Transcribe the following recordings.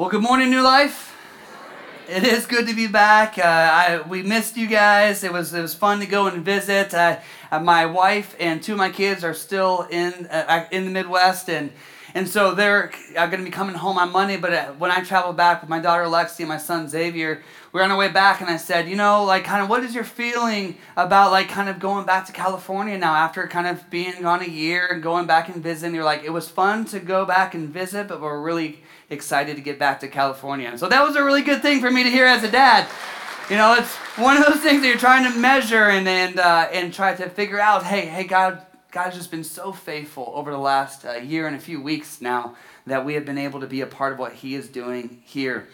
Well, good morning, New Life. It is good to be back. We missed you guys. It was fun to go and visit. My wife and two of my kids are still in the Midwest, and so they're going to be coming home on Monday. But when I travel back with my daughter Lexi and my son Xavier, we're on our way back, and I said, what is your feeling about kind of going back to California now after kind of being gone a year and going back and visiting? They're like, it was fun to go back and visit, but we're really excited to get back to California. And so that was a really good thing for me to hear as a dad. It's one of those things that you're trying to measure and try to figure out, hey, God's just been so faithful over the last year and a few weeks now that we have been able to be a part of what He is doing here.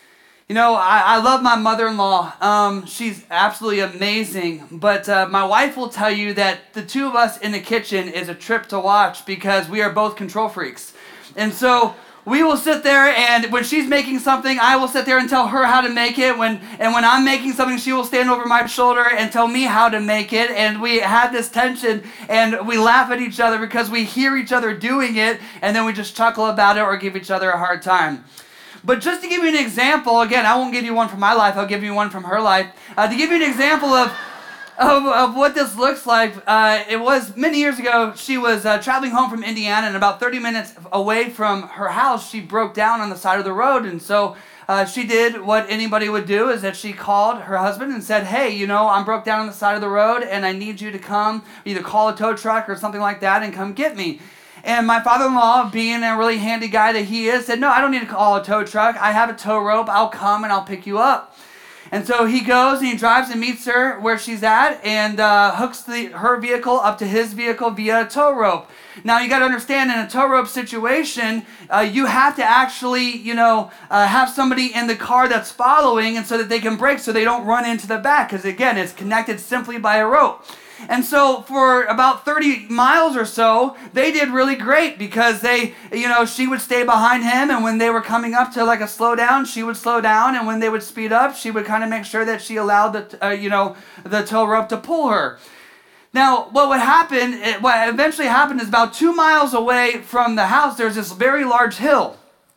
I love my mother-in-law. She's absolutely amazing, but my wife will tell you that the two of us in the kitchen is a trip to watch because we are both control freaks. And so we will sit there, and when she's making something, I will sit there and tell her how to make it. When I'm making something, she will stand over my shoulder and tell me how to make it. And we had this tension, and we laugh at each other because we hear each other doing it, and then we just chuckle about it or give each other a hard time. But just to give you an example, again, I won't give you one from my life, I'll give you one from her life. To give you an example of what this looks like, it was many years ago. She was traveling home from Indiana, and about 30 minutes away from her house, she broke down on the side of the road. And so she did what anybody would do, is that she called her husband and said, hey, I'm broke down on the side of the road, and I need you to come, either call a tow truck or something like that, and come get me. And my father-in-law, being a really handy guy that he is, said, no, I don't need to call a tow truck. I have a tow rope. I'll come and I'll pick you up. And so he goes and he drives and meets her where she's at and hooks her vehicle up to his vehicle via a tow rope. Now, you got to understand, in a tow rope situation, you have to actually, have somebody in the car that's following, and so that they can brake so they don't run into the back, because, again, it's connected simply by a rope. And so for about 30 miles or so, they did really great because she would stay behind him, and when they were coming up to a slowdown, she would slow down, and when they would speed up, she would kind of make sure that she allowed the tow rope to pull her. Now, what eventually happened is about 2 miles away from the house, there's this very large hill.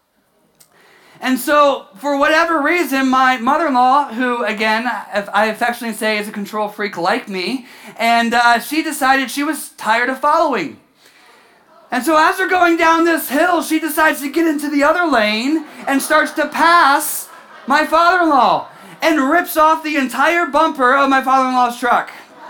And so, for whatever reason, my mother-in-law, who, again, I affectionately say is a control freak like me, and she decided she was tired of following. And so as they're going down this hill, she decides to get into the other lane and starts to pass my father-in-law and rips off the entire bumper of my father-in-law's truck.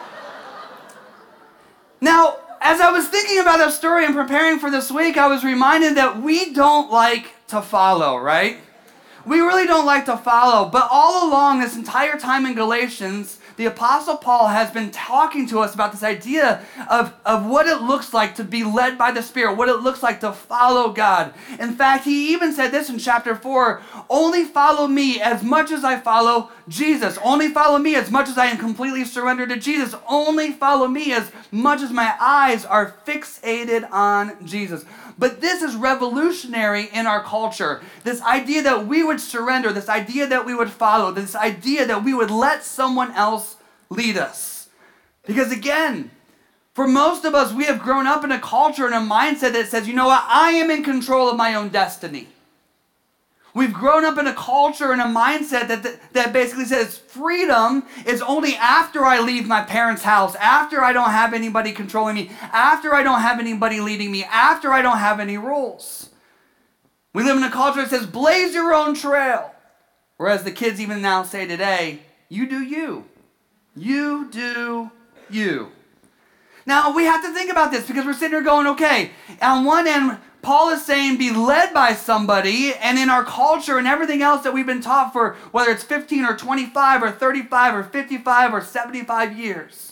Now, as I was thinking about that story and preparing for this week, I was reminded that we don't like to follow, right? We really don't like to follow, but all along this entire time in Galatians, the Apostle Paul has been talking to us about this idea of what it looks like to be led by the Spirit, what it looks like to follow God. In fact, he even said this in chapter 4, only follow me as much as I follow Jesus. Only follow me as much as I am completely surrendered to Jesus. Only follow me as much as my eyes are fixated on Jesus. But this is revolutionary in our culture. This idea that we would surrender, this idea that we would follow, this idea that we would let someone else lead us. Because again, for most of us, we have grown up in a culture and a mindset that says, I am in control of my own destiny. We've grown up in a culture and a mindset that basically says freedom is only after I leave my parents' house, after I don't have anybody controlling me, after I don't have anybody leading me, after I don't have any rules. We live in a culture that says blaze your own trail. Whereas the kids even now say today, you do you. You do you. Now, we have to think about this because we're sitting here going, okay, on one end, Paul is saying be led by somebody, and in our culture and everything else that we've been taught for, whether it's 15 or 25 or 35 or 55 or 75 years,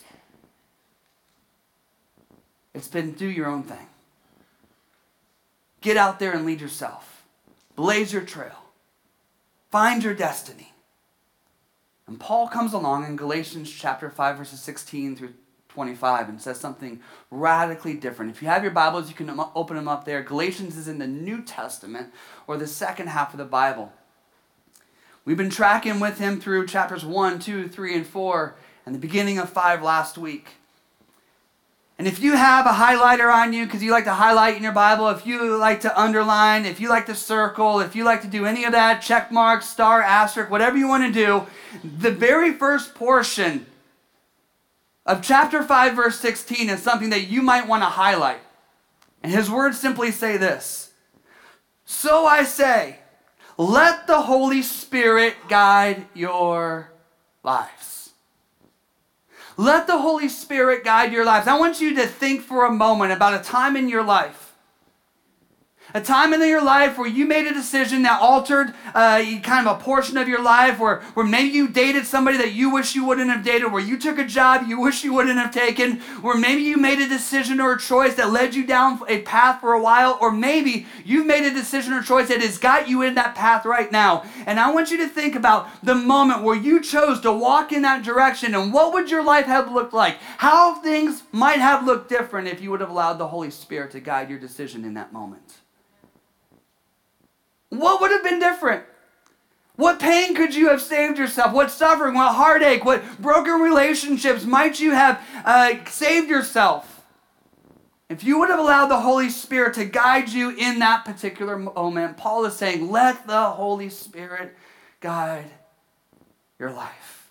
it's been do your own thing. Get out there and lead yourself. Blaze your trail. Find your destiny. And Paul comes along in Galatians chapter 5, verses 16 through 25 and says something radically different. If you have your Bibles, you can open them up there. Galatians is in the New Testament, or the second half of the Bible. We've been tracking with him through chapters 1, 2, 3, and 4, and the beginning of 5 last week. And And if you have a highlighter on you, because you like to highlight in your Bible, if you like to underline, if you like to circle, if you like to do any of that, check mark, star, asterisk, whatever you want to do, the very first portion of chapter 5, verse 16 is something that you might want to highlight. And his words simply say this: "So I say, let the Holy Spirit guide your lives." Let the Holy Spirit guide your lives. I want you to think for a moment about a time in your life. A time in your life where you made a decision that altered kind of a portion of your life, where maybe you dated somebody that you wish you wouldn't have dated, where you took a job you wish you wouldn't have taken, where maybe you made a decision or a choice that led you down a path for a while, or maybe you've made a decision or choice that has got you in that path right now. And I want you to think about the moment where you chose to walk in that direction, and what would your life have looked like? How things might have looked different if you would have allowed the Holy Spirit to guide your decision in that moment. What would have been different? What pain could you have saved yourself? What suffering, what heartache, what broken relationships might you have saved yourself if you would have allowed the Holy Spirit to guide you in that particular moment? Paul is saying, let the Holy Spirit guide your life.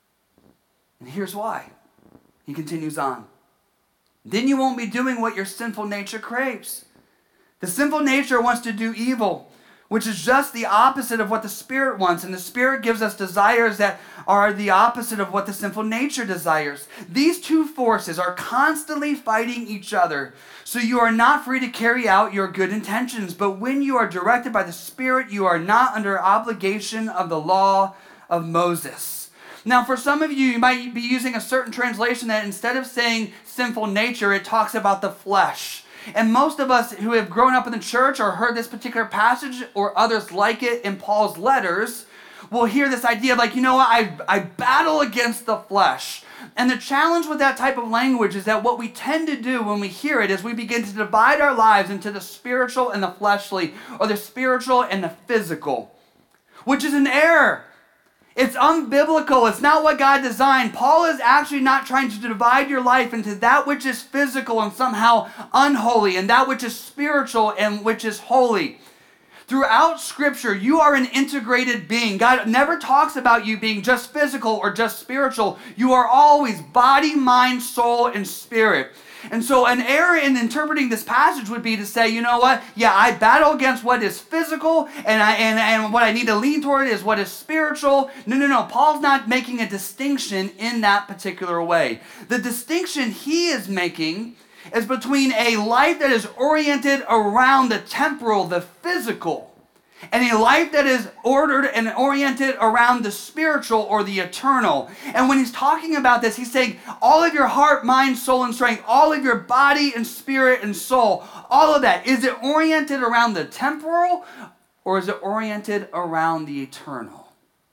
And here's why. He continues on. Then you won't be doing what your sinful nature craves. The sinful nature wants to do evil, which is just the opposite of what the Spirit wants. And the Spirit gives us desires that are the opposite of what the sinful nature desires. These two forces are constantly fighting each other. So you are not free to carry out your good intentions. But when you are directed by the Spirit, you are not under obligation of the law of Moses. Now, for some of you, you might be using a certain translation that instead of saying sinful nature, it talks about the flesh. And most of us who have grown up in the church or heard this particular passage or others like it in Paul's letters will hear this idea of like, you know what, I battle against the flesh. And the challenge with that type of language is that what we tend to do when we hear it is we begin to divide our lives into the spiritual and the fleshly, or the spiritual and the physical, which is an error. It's unbiblical. It's not what God designed. Paul is actually not trying to divide your life into that which is physical and somehow unholy, and that which is spiritual and which is holy. Throughout Scripture, you are an integrated being. God never talks about you being just physical or just spiritual. You are always body, mind, soul, and spirit. And so an error in interpreting this passage would be to say, you know what? Yeah, I battle against what is physical, and what I need to lean toward is what is spiritual. No. Paul's not making a distinction in that particular way. The distinction he is making is between a life that is oriented around the temporal, the physical, and a life that is ordered and oriented around the spiritual or the eternal. And when he's talking about this, he's saying all of your heart, mind, soul, and strength, all of your body and spirit and soul, all of that, is it oriented around the temporal or is it oriented around the eternal?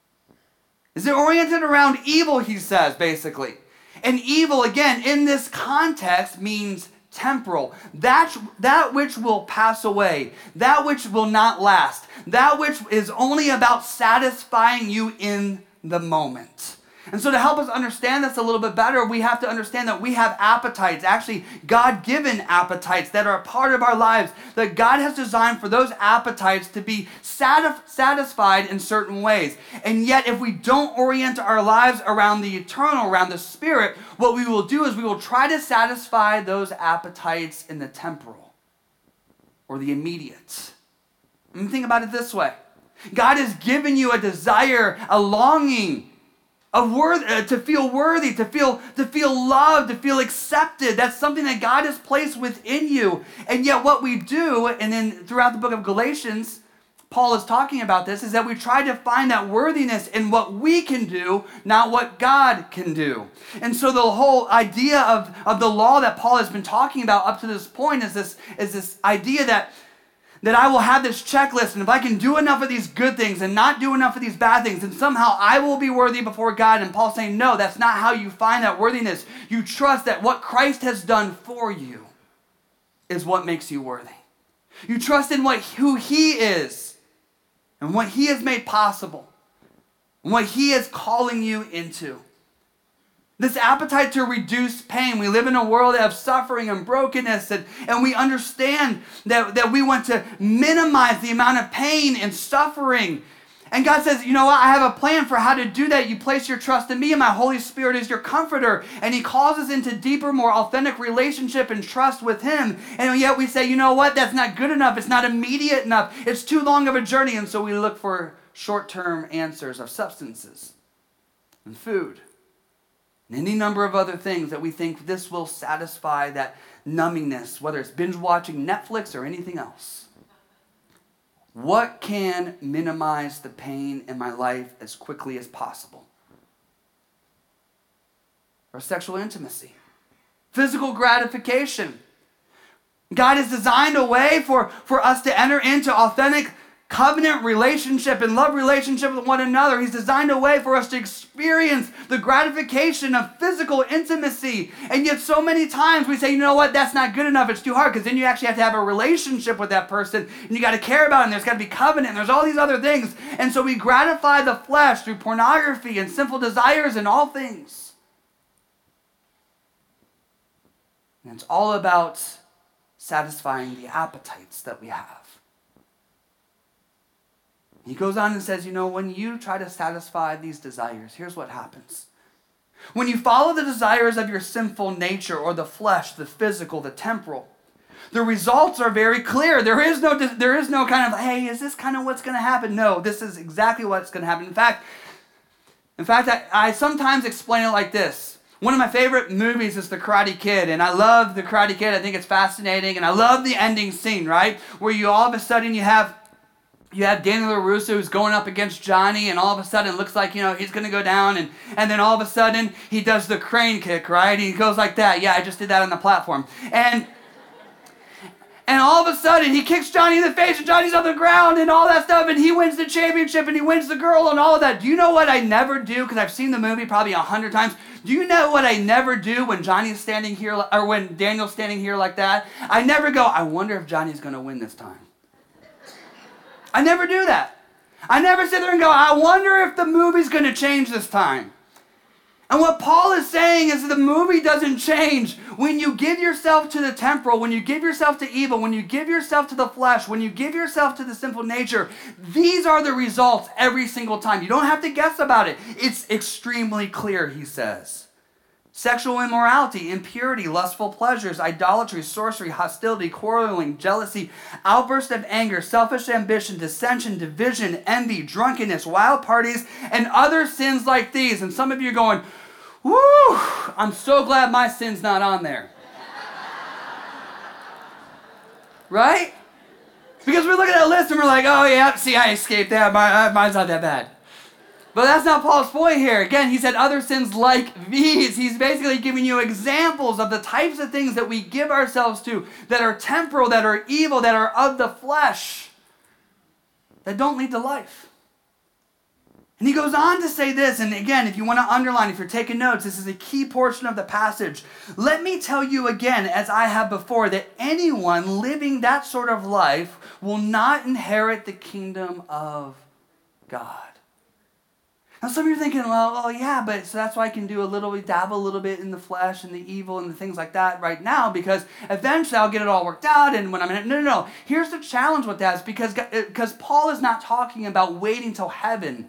Is it oriented around evil, he says, basically. And evil, again, in this context means temporal. That which will pass away. That which will not last. That which is only about satisfying you in the moment. And so to help us understand this a little bit better, we have to understand that we have appetites, actually God-given appetites that are a part of our lives, that God has designed for those appetites to be satisfied in certain ways. And yet if we don't orient our lives around the eternal, around the spirit, what we will do is we will try to satisfy those appetites in the temporal or the immediate. And think about it this way. God has given you a desire, a longing, to feel worthy, to feel loved, to feel accepted. That's something that God has placed within you. And yet what we do, and then throughout the book of Galatians, Paul is talking about this, is that we try to find that worthiness in what we can do, not what God can do. And so the whole idea of the law that Paul has been talking about up to this point is this idea that I will have this checklist, and if I can do enough of these good things and not do enough of these bad things, then somehow I will be worthy before God. And Paul's saying, no, that's not how you find that worthiness. You trust that what Christ has done for you is what makes you worthy. You trust in who He is and what He has made possible and what He is calling you into. This appetite to reduce pain. We live in a world of suffering and brokenness, and we understand that we want to minimize the amount of pain and suffering. And God says, you know what? I have a plan for how to do that. You place your trust in me, and my Holy Spirit is your comforter. And he calls us into deeper, more authentic relationship and trust with him. And yet we say, you know what? That's not good enough. It's not immediate enough. It's too long of a journey. And so we look for short-term answers of substances and food and any number of other things that we think this will satisfy that numbingness, whether it's binge watching Netflix or anything else. What can minimize the pain in my life as quickly as possible? Or sexual intimacy, physical gratification. God has designed a way for us to enter into authentic covenant relationship and love relationship with one another. He's designed a way for us to experience the gratification of physical intimacy. And yet so many times we say, you know what, that's not good enough. It's too hard, because then you actually have to have a relationship with that person, and you got to care about it, and there's got to be covenant, and there's all these other things. And so we gratify the flesh through pornography and sinful desires and all things. And it's all about satisfying the appetites that we have. He goes on and says, you know, when you try to satisfy these desires, here's what happens. When you follow the desires of your sinful nature, or the flesh, the physical, the temporal, the results are very clear. There is no kind of, hey, is this kind of what's going to happen? No, this is exactly what's going to happen. In fact, I sometimes explain it like this. One of my favorite movies is The Karate Kid, and I love The Karate Kid. I think it's fascinating, and I love the ending scene, right? Where you all of a sudden you have Daniel LaRusso who's going up against Johnny, and all of a sudden it looks like, you know, he's going to go down, and then all of a sudden he does the crane kick, right? He goes like that. Yeah, I just did that on the platform. And all of a sudden he kicks Johnny in the face, and Johnny's on the ground and all that stuff, and he wins the championship, and he wins the girl and all of that. Do you know what I never do? Because I've seen the movie probably 100 times. Do you know what I never do when Johnny's standing here, or when Daniel's standing here like that? I never go, I wonder if Johnny's going to win this time. I never do that. I never sit there and go, I wonder if the movie's going to change this time. And what Paul is saying is that the movie doesn't change. When you give yourself to the temporal, when you give yourself to evil, when you give yourself to the flesh, when you give yourself to the sinful nature, these are the results every single time. You don't have to guess about it. It's extremely clear, he says. Sexual immorality, impurity, lustful pleasures, idolatry, sorcery, hostility, quarreling, jealousy, outburst of anger, selfish ambition, dissension, division, envy, drunkenness, wild parties, and other sins like these. And some of you are going, woo, I'm so glad my sin's not on there. Right? Because we're looking at a list and we're like, oh yeah, see, I escaped that. Mine's not that bad. But that's not Paul's point here. Again, he said other sins like these. He's basically giving you examples of the types of things that we give ourselves to that are temporal, that are evil, that are of the flesh, that don't lead to life. And he goes on to say this, and again, if you want to underline, if you're taking notes, this is a key portion of the passage. Let me tell you again, as I have before, that anyone living that sort of life will not inherit the kingdom of God. Now some of you are thinking, well, yeah, but so that's why I can dabble a little bit in the flesh and the evil and the things like that right now, because eventually I'll get it all worked out, and when I'm in it. No. Here's the challenge with that, is because Paul is not talking about waiting till heaven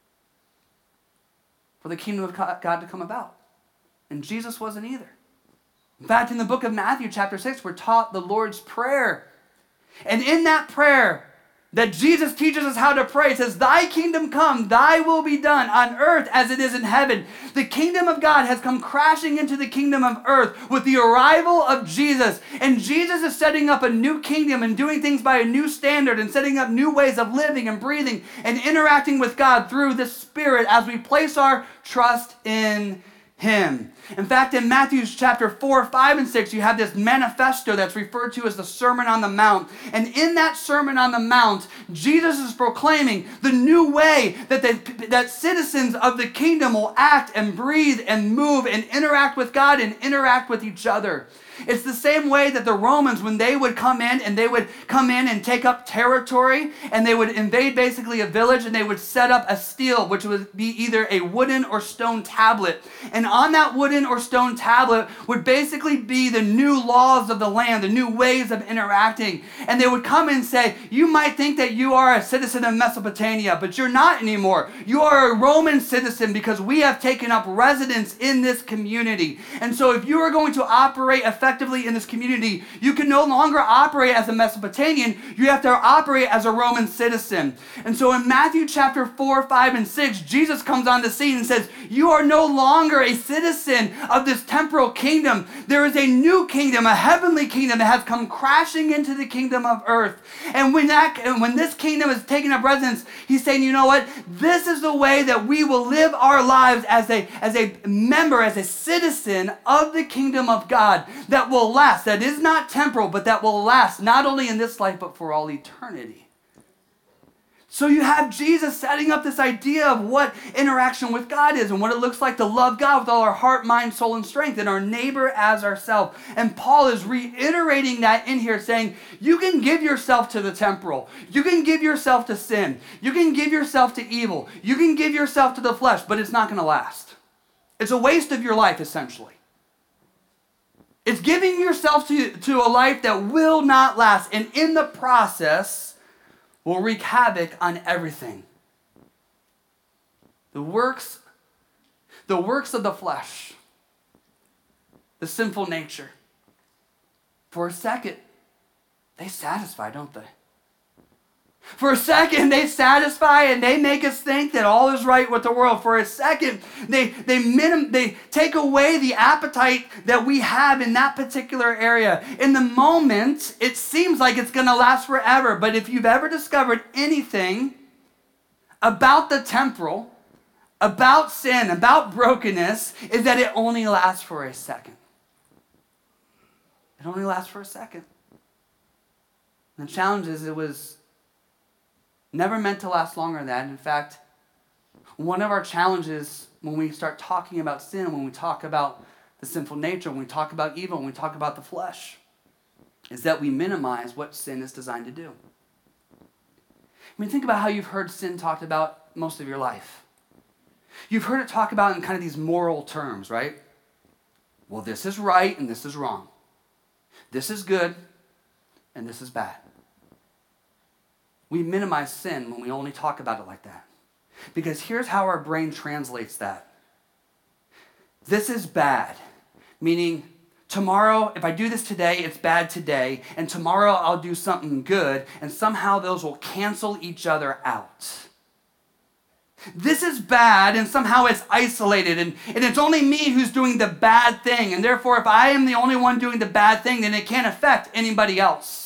for the kingdom of God to come about. And Jesus wasn't either. In fact, in the book of Matthew chapter 6, we're taught the Lord's Prayer. And in that prayer, that Jesus teaches us how to pray. It says, thy kingdom come, thy will be done on earth as it is in heaven. The kingdom of God has come crashing into the kingdom of earth with the arrival of Jesus. And Jesus is setting up a new kingdom and doing things by a new standard and setting up new ways of living and breathing and interacting with God through the Spirit as we place our trust in him. In fact, in Matthew chapter 4, 5, and 6, you have this manifesto that's referred to as the Sermon on the Mount. And in that Sermon on the Mount, Jesus is proclaiming the new way that citizens of the kingdom will act and breathe and move and interact with God and interact with each other. It's the same way that the Romans, when they would come in and take up territory, and they would invade basically a village, and they would set up a stele, which would be either a wooden or stone tablet. And on that wooden or stone tablet would basically be the new laws of the land, the new ways of interacting. And they would come and say, you might think that you are a citizen of Mesopotamia, but you're not anymore. You are a Roman citizen because we have taken up residence in this community. And so if you are going to operate effectively in this community, you can no longer operate as a Mesopotamian. You have to operate as a Roman citizen. And so in Matthew chapter 4, 5, and 6, Jesus comes on the scene and says, you are no longer a citizen of this temporal kingdom. There is a new kingdom, a heavenly kingdom that has come crashing into the kingdom of earth. And when this kingdom is taking up residence, he's saying, you know what? This is the way that we will live our lives as a member, as a citizen of the kingdom of God that will last, that is not temporal, but that will last not only in this life, but for all eternity. So you have Jesus setting up this idea of what interaction with God is and what it looks like to love God with all our heart, mind, soul, and strength, and our neighbor as ourselves. And Paul is reiterating that in here, saying, you can give yourself to the temporal. You can give yourself to sin. You can give yourself to evil. You can give yourself to the flesh, but it's not going to last. It's a waste of your life, essentially. It's giving yourself to a life that will not last, and in the process will wreak havoc on everything. The works of the flesh, the sinful nature, for a second, they satisfy, don't they? For a second, they satisfy and they make us think that all is right with the world. For a second, they take away the appetite that we have in that particular area. In the moment, it seems like it's going to last forever. But if you've ever discovered anything about the temporal, about sin, about brokenness, is that it only lasts for a second. It only lasts for a second. And the challenge is it was never meant to last longer than that. In fact, one of our challenges when we start talking about sin, when we talk about the sinful nature, when we talk about evil, when we talk about the flesh, is that we minimize what sin is designed to do. I mean, think about how you've heard sin talked about most of your life. You've heard it talked about in kind of these moral terms, right? Well, this is right and this is wrong. This is good and this is bad. We minimize sin when we only talk about it like that. Because here's how our brain translates that. This is bad, meaning tomorrow, if I do this today, it's bad today, and tomorrow I'll do something good, and somehow those will cancel each other out. This is bad, and somehow it's isolated, and it's only me who's doing the bad thing, and therefore if I am the only one doing the bad thing, then it can't affect anybody else.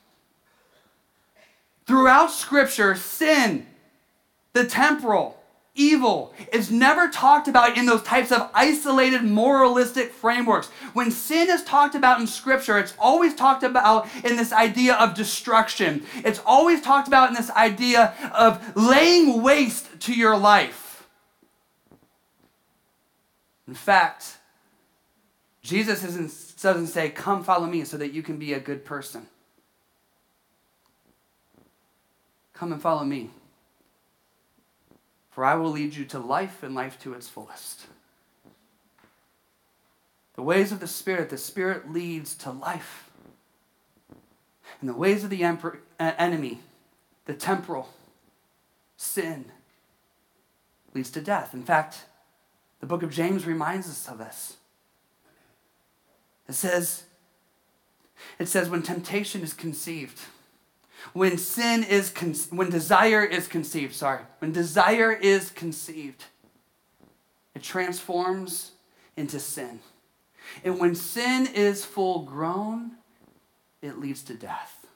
Throughout Scripture, sin, the temporal, evil, is never talked about in those types of isolated moralistic frameworks. When sin is talked about in Scripture, it's always talked about in this idea of destruction. It's always talked about in this idea of laying waste to your life. In fact, Jesus doesn't say, come follow me so that you can be a good person. Come and follow me, for I will lead you to life and life to its fullest. The ways of the Spirit leads to life. And the ways of the enemy, the temporal, sin, leads to death. In fact, the book of James reminds us of this. It says, when temptation is conceived, when desire is conceived, it transforms into sin. And when sin is full grown, it leads to death.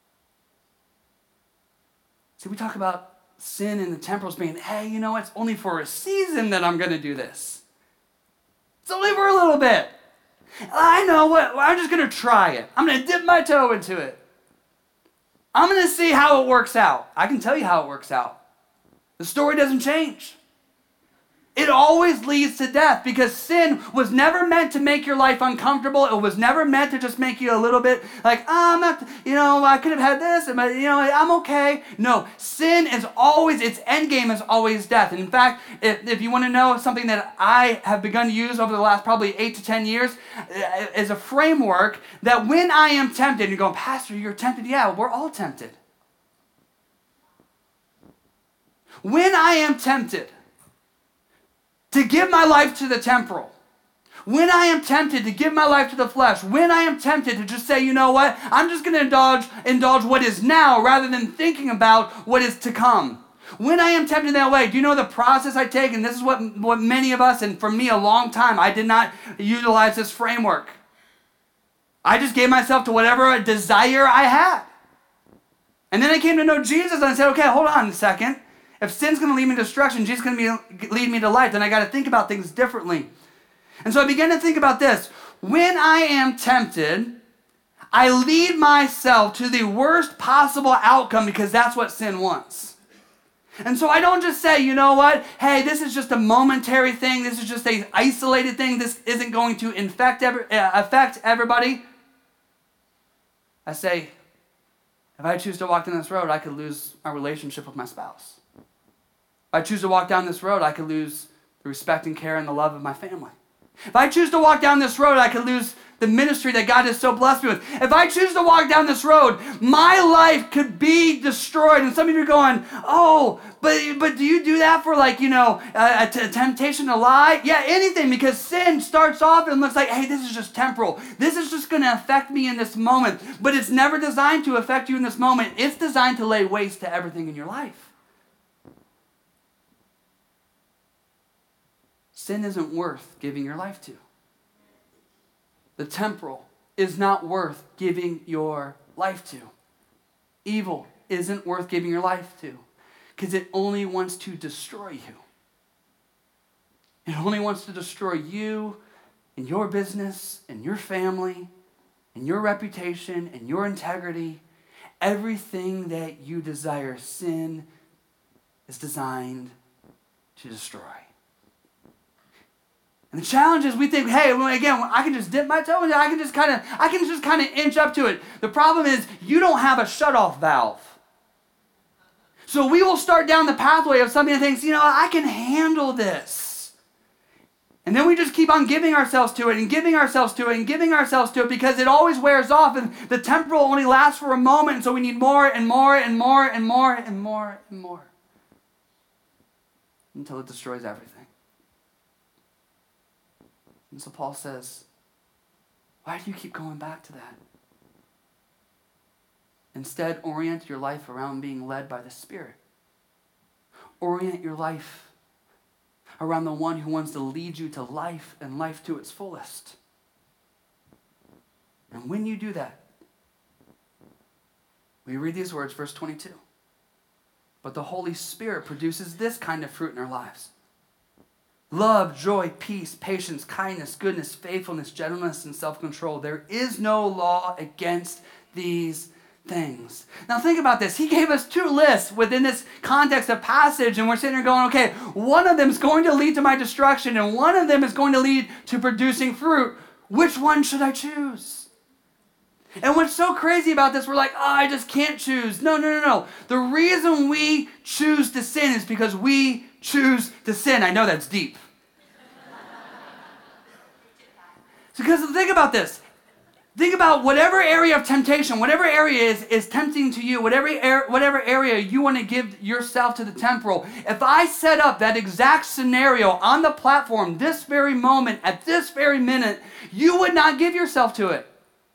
See, we talk about sin in the temporals being, hey, you know, it's only for a season that I'm going to do this. It's only for a little bit. I know what, I'm just going to try it. I'm going to dip my toe into it. I'm going to see how it works out. I can tell you how it works out. The story doesn't change. It always leads to death because sin was never meant to make your life uncomfortable. It was never meant to just make you a little bit like, I'm not, I could have had this, but, I'm okay. No, sin is always, its end game is always death. And in fact, if you want to know something that I have begun to use over the last probably 8 to 10 years, is a framework that when I am tempted, you're going, Pastor, you're tempted? Yeah, we're all tempted. When I am tempted to give my life to the temporal, when I am tempted to give my life to the flesh, when I am tempted to just say, you know what, I'm just going to indulge what is now rather than thinking about what is to come. When I am tempted that way, do you know the process I take? And this is what many of us, and for me a long time, I did not utilize this framework. I just gave myself to whatever desire I had. And then I came to know Jesus and I said, okay, hold on a second. If sin's going to lead me to destruction, Jesus is going to lead me to life, then I got to think about things differently. And so I began to think about this. When I am tempted, I lead myself to the worst possible outcome because that's what sin wants. And so I don't just say, you know what, hey, this is just a momentary thing. This is just an isolated thing. This isn't going to affect everybody. I say, if I choose to walk down this road, I could lose my relationship with my spouse. If I choose to walk down this road, I could lose the respect and care and the love of my family. If I choose to walk down this road, I could lose the ministry that God has so blessed me with. If I choose to walk down this road, my life could be destroyed. And some of you are going, oh, but do you do that for a temptation to lie? Yeah, anything, because sin starts off and looks like, hey, this is just temporal. This is just going to affect me in this moment. But it's never designed to affect you in this moment. It's designed to lay waste to everything in your life. Sin isn't worth giving your life to. The temporal is not worth giving your life to. Evil isn't worth giving your life to because it only wants to destroy you. It only wants to destroy you and your business and your family and your reputation and your integrity. Everything that you desire, sin is designed to destroy. And the challenge is we think, hey, again, I can just dip my toe in it. I can just kind of inch up to it. The problem is you don't have a shutoff valve. So we will start down the pathway of something that thinks, I can handle this. And then we just keep on giving ourselves to it and giving ourselves to it and giving ourselves to it because it always wears off and the temporal only lasts for a moment. And so we need more and more and more and more and more and more until it destroys everything. And so Paul says, why do you keep going back to that? Instead, orient your life around being led by the Spirit. Orient your life around the one who wants to lead you to life and life to its fullest. And when you do that, we read these words, verse 22. But the Holy Spirit produces this kind of fruit in our lives. Love, joy, peace, patience, kindness, goodness, faithfulness, gentleness, and self-control. There is no law against these things. Now think about this. He gave us 2 lists within this context of passage, and we're sitting there going, okay, one of them is going to lead to my destruction, and one of them is going to lead to producing fruit. Which one should I choose? And what's so crazy about this, we're like, I just can't choose. No. The reason we choose to sin is because we choose to sin. I know that's deep. Because think about this. Think about whatever area of temptation, whatever area is tempting to you, whatever area you want to give yourself to the temporal. If I set up that exact scenario on the platform this very moment, at this very minute, you would not give yourself to it.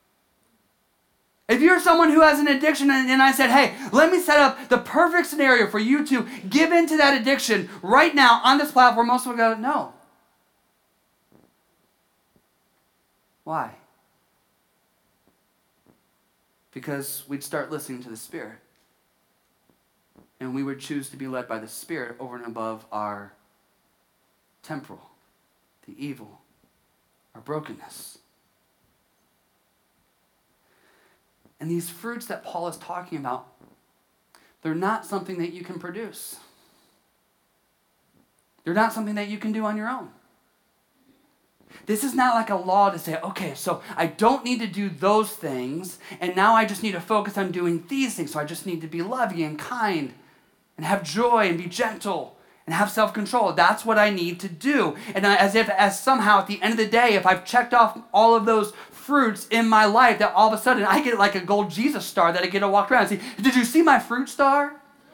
If you're someone who has an addiction and I said, hey, let me set up the perfect scenario for you to give into that addiction right now on this platform, most people go, no. Why? Because we'd start listening to the Spirit. And we would choose to be led by the Spirit over and above our temporal, the evil, our brokenness. And these fruits that Paul is talking about, they're not something that you can produce. They're not something that you can do on your own. This is not like a law to say, okay, so I don't need to do those things, and now I just need to focus on doing these things. So I just need to be loving and kind and have joy and be gentle and have self-control. That's what I need to do. And as somehow at the end of the day, if I've checked off all of those fruits in my life, that all of a sudden I get like a gold Jesus star that I get to walk around and see, did you see my fruit star?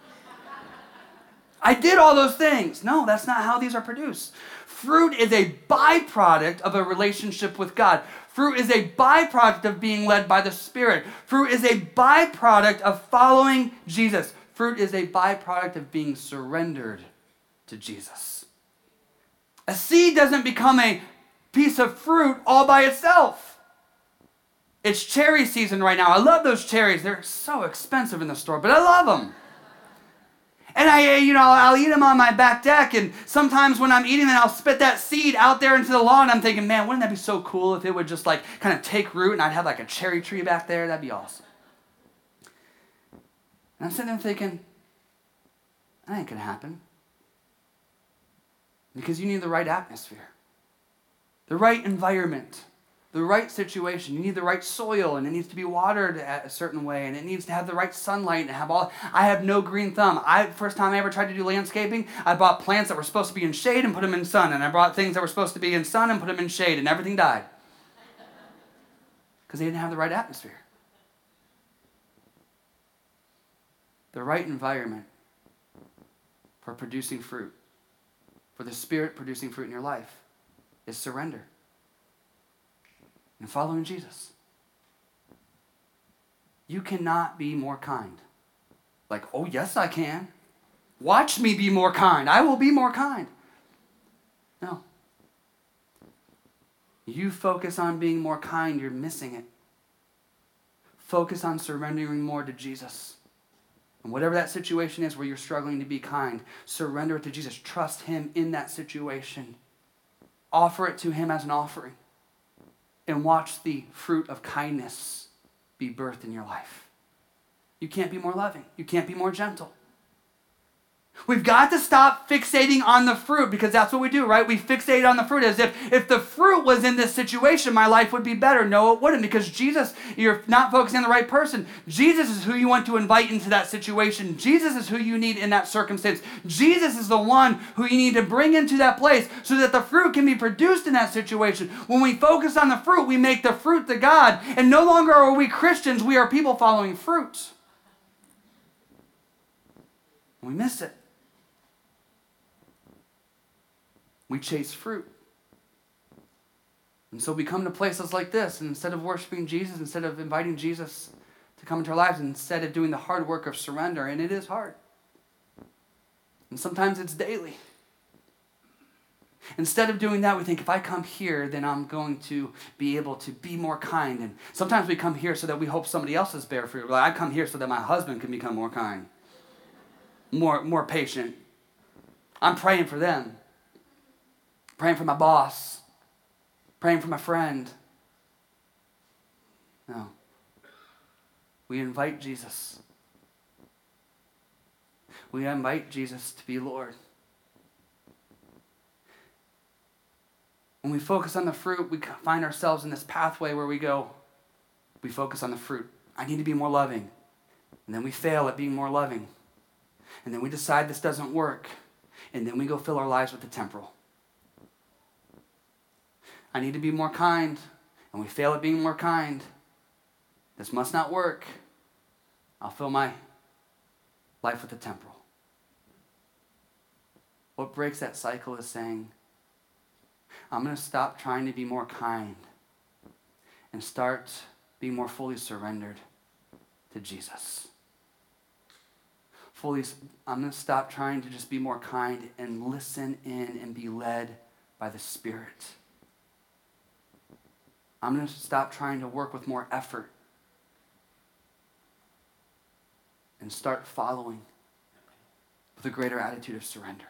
I did all those things. No, that's not how these are produced. Fruit is a byproduct of a relationship with God. Fruit is a byproduct of being led by the Spirit. Fruit is a byproduct of following Jesus. Fruit is a byproduct of being surrendered to Jesus. A seed doesn't become a piece of fruit all by itself. It's cherry season right now. I love those cherries. They're so expensive in the store, but I love them. And I'll eat them on my back deck, and sometimes when I'm eating them, I'll spit that seed out there into the lawn. I'm thinking, man, wouldn't that be so cool if it would just like kind of take root and I'd have like a cherry tree back there? That'd be awesome. And I'm sitting there thinking, that ain't gonna happen. Because you need the right atmosphere, the right environment, the right situation. You need the right soil, and it needs to be watered a certain way, and it needs to have the right sunlight and have all. I have no green thumb. First time I ever tried to do landscaping, I bought plants that were supposed to be in shade and put them in sun, and I brought things that were supposed to be in sun and put them in shade, and everything died because they didn't have the right atmosphere, the right environment for producing fruit, for the Spirit producing fruit in your life, is surrender and following Jesus. You cannot be more kind. Like, oh, yes, I can. Watch me be more kind. I will be more kind. No. You focus on being more kind, you're missing it. Focus on surrendering more to Jesus. And whatever that situation is where you're struggling to be kind, surrender it to Jesus. Trust him in that situation. Offer it to him as an offering. And watch the fruit of kindness be birthed in your life. You can't be more loving. You can't be more gentle. We've got to stop fixating on the fruit, because that's what we do, right? We fixate on the fruit as if the fruit was in this situation, my life would be better. No, it wouldn't, because Jesus, you're not focusing on the right person. Jesus is who you want to invite into that situation. Jesus is who you need in that circumstance. Jesus is the one who you need to bring into that place so that the fruit can be produced in that situation. When we focus on the fruit, we make the fruit the God, and no longer are we Christians, we are people following fruit. We miss it. We chase fruit. And so we come to places like this, and instead of worshiping Jesus, instead of inviting Jesus to come into our lives, instead of doing the hard work of surrender, and it is hard. And sometimes it's daily. Instead of doing that, we think, if I come here, then I'm going to be able to be more kind. And sometimes we come here so that we hope somebody else is bear fruit. Like, I come here so that my husband can become more kind, more patient. I'm praying for them. Praying for my boss. Praying for my friend. No. We invite Jesus. We invite Jesus to be Lord. When we focus on the fruit, we find ourselves in this pathway where we focus on the fruit. I need to be more loving. And then we fail at being more loving. And then we decide this doesn't work. And then we go fill our lives with the temporal. I need to be more kind, and we fail at being more kind. This must not work. I'll fill my life with the temporal. What breaks that cycle is saying, I'm going to stop trying to be more kind and start being more fully surrendered to Jesus. I'm going to stop trying to just be more kind and listen in and be led by the Spirit. I'm going to stop trying to work with more effort and start following with a greater attitude of surrender.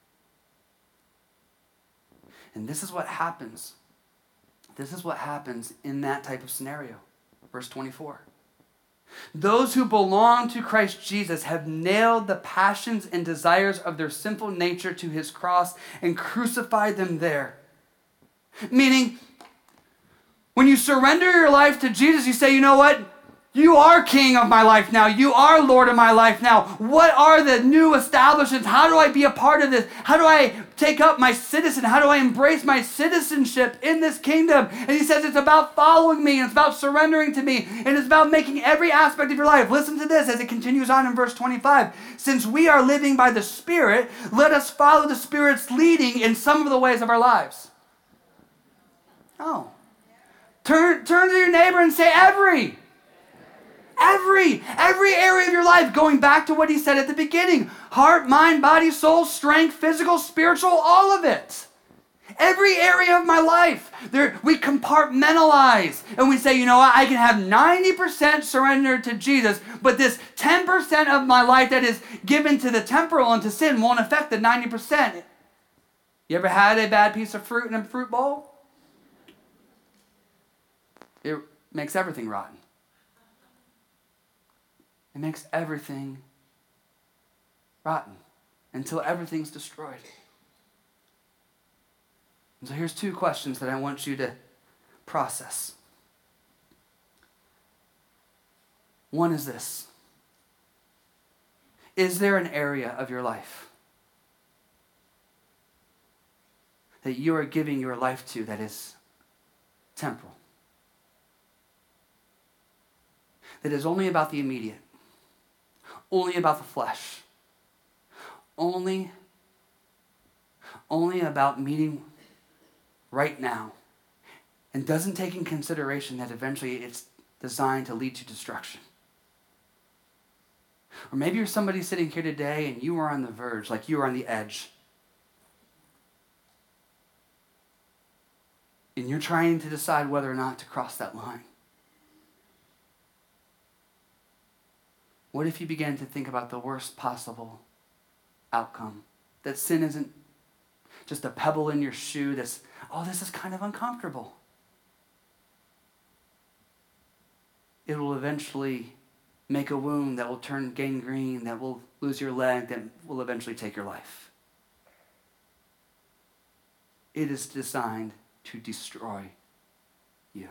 And this is what happens. This is what happens in that type of scenario. Verse 24. Those who belong to Christ Jesus have nailed the passions and desires of their sinful nature to his cross and crucified them there. Meaning, when you surrender your life to Jesus, you say, you know what? You are king of my life now. You are Lord of my life now. What are the new establishments? How do I be a part of this? How do I take up my citizen? How do I embrace my citizenship in this kingdom? And he says it's about following me, and it's about surrendering to me, and it's about making every aspect of your life. Listen to this as it continues on in verse 25. Since we are living by the Spirit, let us follow the Spirit's leading in some of the ways of our lives. Oh. Turn to your neighbor and say every area of your life, going back to what he said at the beginning. Heart, mind, body, soul, strength, physical, spiritual, all of it. Every area of my life. We compartmentalize and we say, you know what, I can have 90% surrendered to Jesus, but this 10% of my life that is given to the temporal and to sin won't affect the 90%. You ever had a bad piece of fruit in a fruit bowl? It makes everything rotten. It makes everything rotten until everything's destroyed. And so here's two questions that I want you to process. One is this. Is there an area of your life that you are giving your life to that is temporal? That is only about the immediate? Only about the flesh, only about meeting right now, and doesn't take in consideration that eventually it's designed to lead to destruction. Or maybe you're somebody sitting here today and you are on the verge, like you are on the edge. And you're trying to decide whether or not to cross that line. What if you began to think about the worst possible outcome? That sin isn't just a pebble in your shoe that's, oh, this is kind of uncomfortable. It will eventually make a wound that will turn gangrene, that will lose your leg, that will eventually take your life. It is designed to destroy you.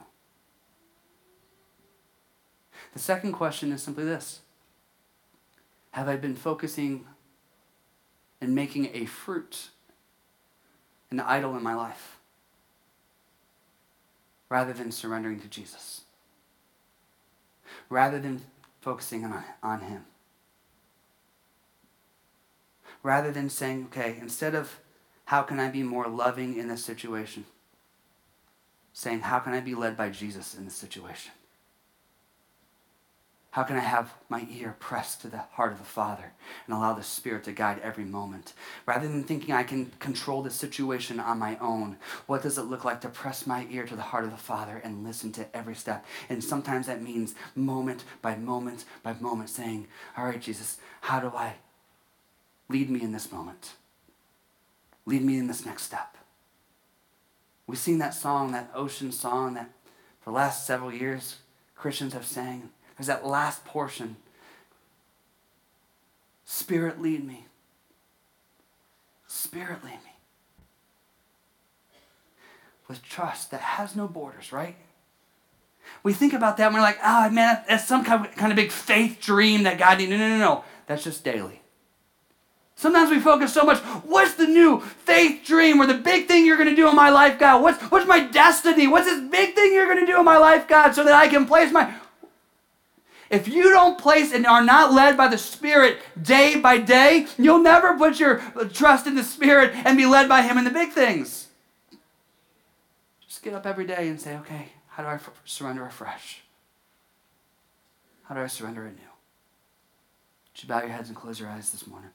The second question is simply this. Have I been focusing and making a fruit an idol in my life rather than surrendering to Jesus? Rather than focusing on him? Rather than saying, okay, instead of how can I be more loving in this situation, saying how can I be led by Jesus in this situation? How can I have my ear pressed to the heart of the Father and allow the Spirit to guide every moment? Rather than thinking I can control the situation on my own, what does it look like to press my ear to the heart of the Father and listen to every step? And sometimes that means moment by moment by moment saying, all right, Jesus, how do I lead me in this moment? Lead me in this next step. We sing that song, that ocean song that for the last several years Christians have sang. There's that last portion. Spirit, lead me. Spirit, lead me. With trust that has no borders, right? We think about that and we're like, oh man, that's some kind of big faith dream that God needs. No. That's just daily. Sometimes we focus so much, what's the new faith dream or the big thing you're going to do in my life, God? What's my destiny? What's this big thing you're going to do in my life, God, so that I can place my... If you don't place and are not led by the Spirit day by day, you'll never put your trust in the Spirit and be led by him in the big things. Just get up every day and say, okay, how do I surrender afresh? How do I surrender anew? Would you bow your heads and close your eyes this morning?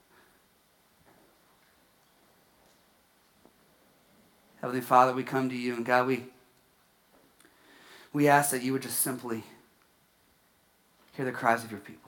Heavenly Father, we come to you, and God, we ask that you would just simply hear the cries of your people.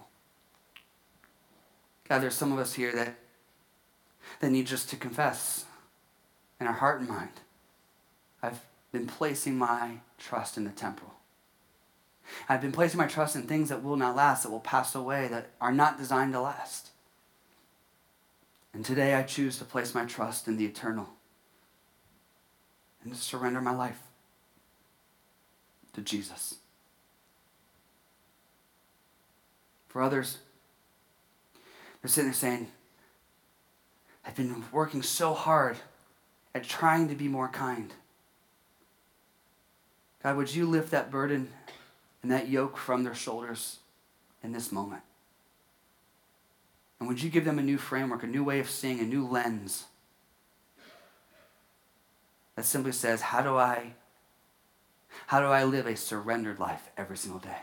God, there's some of us here that need just to confess in our heart and mind, I've been placing my trust in the temporal. I've been placing my trust in things that will not last, that will pass away, that are not designed to last. And today I choose to place my trust in the eternal and to surrender my life to Jesus. For others, they're sitting there saying, I've been working so hard at trying to be more kind. God, would you lift that burden and that yoke from their shoulders in this moment? And would you give them a new framework, a new way of seeing, a new lens that simply says, how do I live a surrendered life every single day?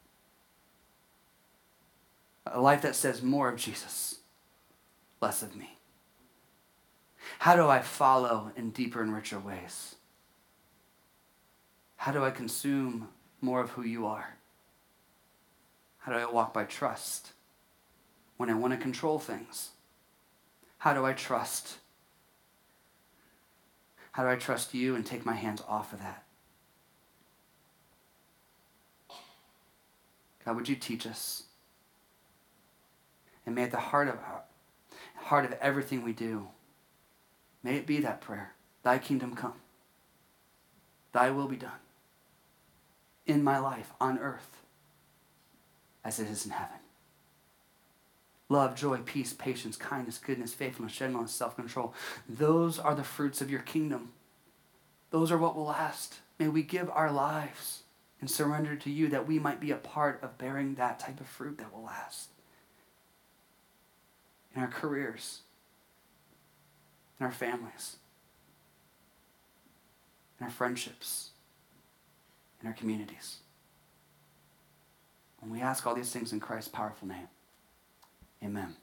A life that says more of Jesus, less of me. How do I follow in deeper and richer ways? How do I consume more of who you are? How do I walk by trust when I want to control things? How do I trust? How do I trust you and take my hands off of that? God, would you teach us? And may at the heart of everything we do, may it be that prayer, thy kingdom come, thy will be done, in my life, on earth, as it is in heaven. Love, joy, peace, patience, kindness, goodness, faithfulness, gentleness, self-control. Those are the fruits of your kingdom. Those are what will last. May we give our lives and surrender to you that we might be a part of bearing that type of fruit that will last. In our careers, in our families, in our friendships, in our communities. And we ask all these things in Christ's powerful name. Amen.